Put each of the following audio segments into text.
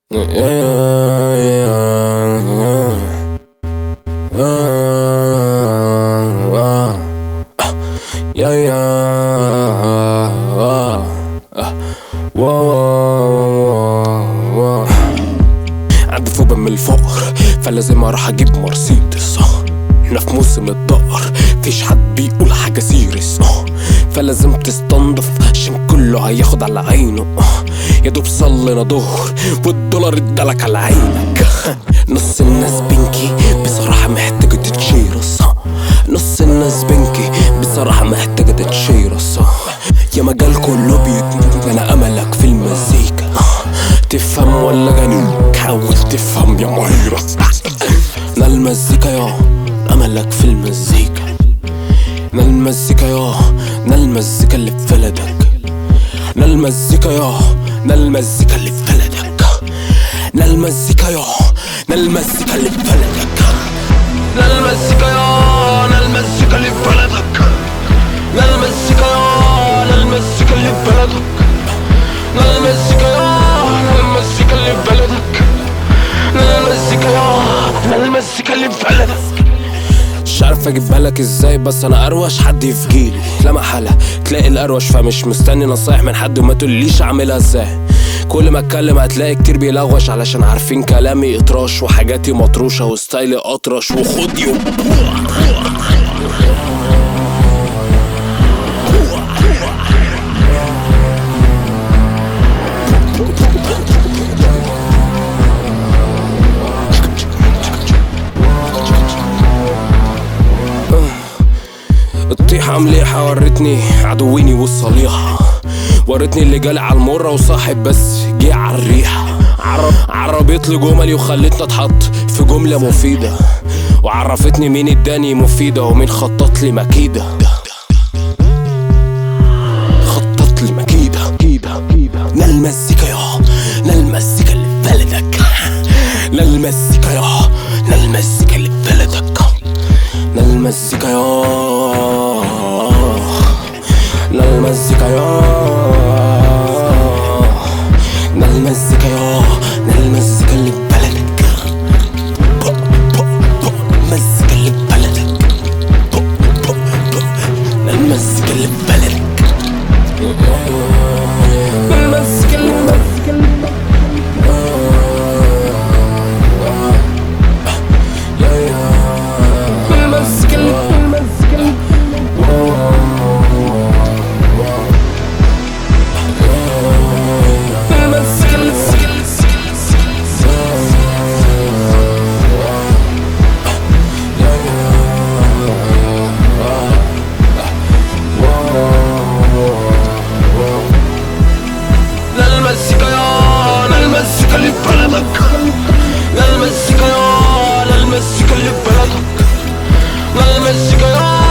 عندي فوبيا من الفقر، فلازم اروح اجيب مرسيدس. احنا في موسم الدقر، مفيش حد بيقول حاجة سيريس. فلازم تستنضف عشان كله هياخد على عينه. يا دوب صلينا ظهر والدولار ادالك على عينك. نص الناس بنكي بصراحة محتاجة تتشيرس. نص الناس بنكي بصراحة محتاجة تتشيرس. يا مجال كله بيتمنى املك في المزيكا. تفهم ولا جنين؟ حاول تفهم يا مهيرس. نا المزيكا يا املك في المزيكا. نا المزيكا يا نا المزيكا اللي في بلدك. نا المزيكا يا نا المزيكا اللي في بلدك. نا المزيكا يا نا المزيكا اللي في بلدك. نا المزيكا يا نا المزيكا اللي في بلدك. نا المزيكا يا نا المزيكا اللي في بلدك. نا المزيكا يا نا المزيكا اللي في بلدك. نا المزيكا يا نا المزيكا اللي في بلدك. مش عارف اجيب بالك ازاي، بس انا اروش حد يفجيلي. لا محالة تلاقي الاروش، فمش مستني نصايح من حد وما تقوليش اعملها ازاي. كل ما اتكلم هتلاقي كتير بيلغوش، علشان عارفين كلامي اطراش وحاجاتي مطروشة وستايلي اطرش. وخد يوم الطيحة مليحة، ورتني عدويني والصليحة. ورتني اللي جالي على المرة وصاحب بس جه على الريحة. عربيت لي جملي وخلتني اتحط في جملة مفيدة. وعرفتني مين اداني مفيدة ومين خطط لي مكيدة. خطط لي مكيدة. نا المزيكا يا نا المزيكا اللي في بلدك. نا المزيكا يا نا المزيكا اللي في بلدك. نا المزيكا يا نا المزيكا يا نا المزيكا يا نا المزيكا اللي في بلدك. المزيكا اللي في بلدك. نا المزيكا اللي في بلدك. المزيكا اللي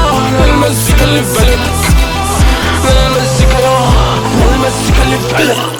في بلدك.